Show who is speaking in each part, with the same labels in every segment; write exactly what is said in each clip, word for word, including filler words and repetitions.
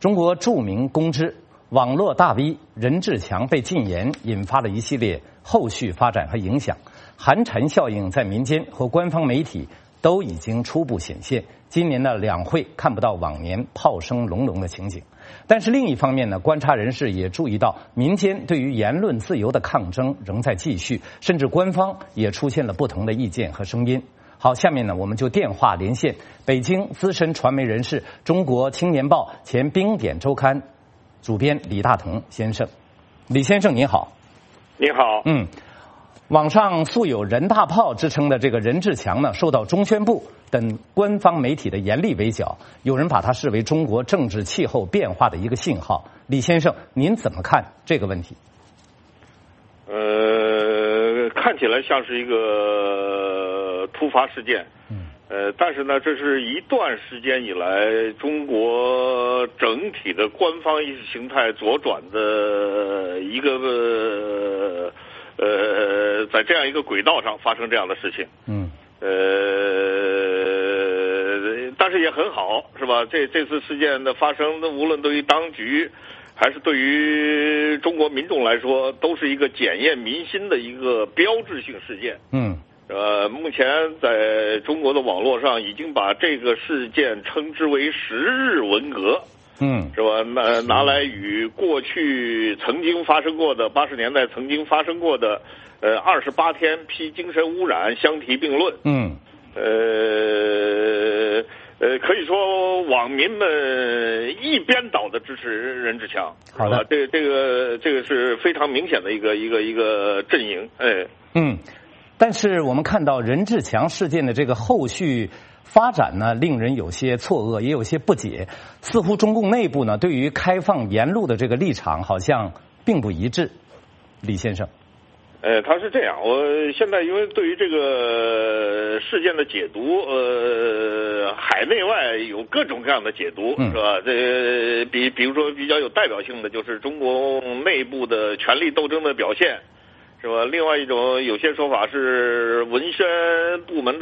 Speaker 1: 中国著名公知、网络大 V 任志强被禁言，引发了一系列后续发展和影响。寒蝉效应在民间和官方媒体都已经初步显现。今年的两会看不到往年炮声隆隆的情景，但是另一方面呢，观察人士也注意到，民间对于言论自由的抗争仍在继续，甚至官方也出现了不同的意见和声音。好，下面呢，我们就电话连线北京资深传媒人士、中国青年报前冰点周刊主编李大腾先生。李先生您好。
Speaker 2: 你好。
Speaker 1: 嗯，网上素有人大炮之称的这个任志强呢，受到中宣部等官方媒体的严厉围剿，有人把它视为中国政治气候变化的一个信号。李先生，您怎么看这个问题？
Speaker 2: 呃，看起来像是一个突发事件，嗯，呃，但是呢，这是一段时间以来中国整体的官方意识形态左转的一个呃呃，在这样一个轨道上发生这样的事情，嗯，呃，但是也很好，是吧？这这次事件的发生，无论对于当局还是对于中国民众来说，都是一个检验民心的一个标志性事件。嗯，呃，目前在中国的网络上已经把这个事件称之为十日文革。嗯，是吧？拿拿来与过去曾经发生过的八十年代曾经发生过的呃二十八天批精神污染相提并论。嗯，呃。呃，可以说网民们一边倒的支持任志强，
Speaker 1: 好的，
Speaker 2: 这个这个这个是非常明显的一个一个一个阵营，哎，
Speaker 1: 嗯，但是我们看到任志强事件的这个后续发展呢，令人有些错愕，也有些不解，似乎中共内部呢对于开放言路的这个立场好像并不一致。李先生。
Speaker 2: 呃，他是这样，我现在因为对于这个事件的解读，呃，海内外有各种各样的解读，嗯、是吧？这比比如说比较有代表性的就是中国内部的权力斗争的表现，是吧？另外一种有些说法是文宣部门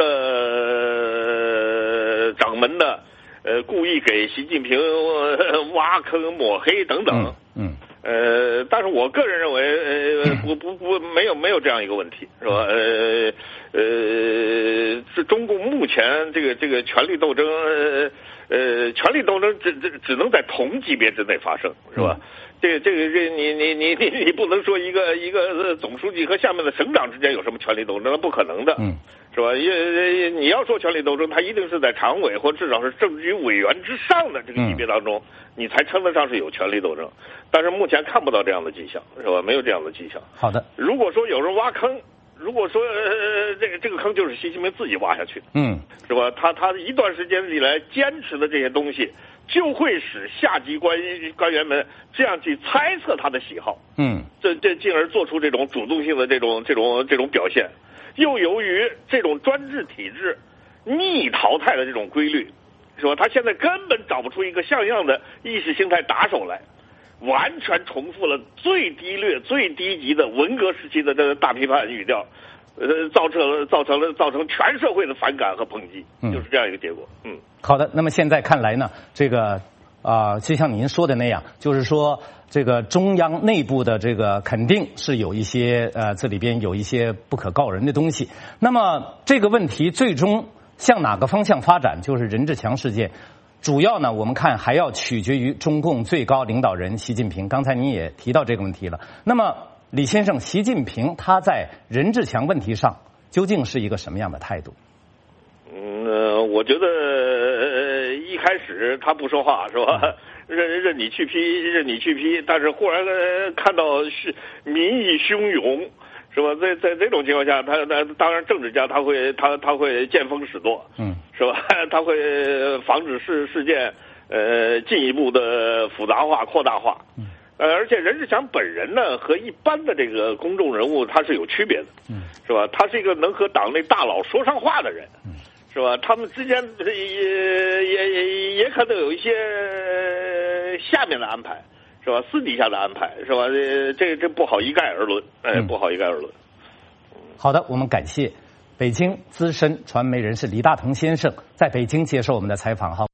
Speaker 2: 的掌门的，呃，故意给习近平挖坑抹黑等等。嗯。嗯呃，但是我个人认为，呃，不不不，没有没有这样一个问题，是吧？呃呃，是中共目前这个这个权力斗争，呃呃，权力斗争只只只能在同级别之内发生，是吧？这个这个这你你你你你不能说一个一个总书记和下面的省长之间有什么权力斗争，那不可能的，嗯，是吧？也你要说权力斗争，它一定是在常委或至少是政局委员之上的这个级别当中，嗯、你才称得上是有权力斗争。但是目前看不到这样的迹象，是吧？没有这样的迹象。
Speaker 1: 好的。
Speaker 2: 如果说有人挖坑，如果说呃这个这个坑就是习近平自己挖下去的，嗯，是吧？他他一段时间以来坚持的这些东西，就会使下级官官员们这样去猜测他的喜好，嗯，这这进而做出这种主动性的这种这种这种表现。又由于这种专制体制逆淘汰的这种规律，是吧？他现在根本找不出一个像样的意识形态打手来。完全重复了最低劣、最低级的文革时期的这个大批判语调，呃，造成了造成了造成全社会的反感和抨击，就是这样一个结果。嗯，
Speaker 1: 好的。那么现在看来呢，这个啊、呃，就像您说的那样，就是说这个中央内部的这个肯定是有一些呃，这里边有一些不可告人的东西。那么这个问题最终向哪个方向发展，就是任志强事件。主要呢，我们看还要取决于中共最高领导人习近平。刚才您也提到这个问题了。那么，李先生，习近平他在任志强问题上究竟是一个什么样的态度？
Speaker 2: 嗯，呃、我觉得、呃、一开始他不说话是吧？任任你去批，任你去批。但是忽然、呃、看到是民意汹涌。是吧？在在这种情况下，他他当然政治家他会他他会见风使舵，嗯，是吧？他会防止事事件呃进一步的复杂化、扩大化，嗯，呃，而且任志强本人呢和一般的这个公众人物他是有区别的，嗯，是吧？他是一个能和党内大佬说上话的人，嗯，是吧？他们之间也也也也可能有一些下面的安排。是吧？私底下的安排是吧？这这这不好一概而论，哎，不好一概而论。
Speaker 1: 好的，我们感谢北京资深传媒人士李大腾先生在北京接受我们的采访。好。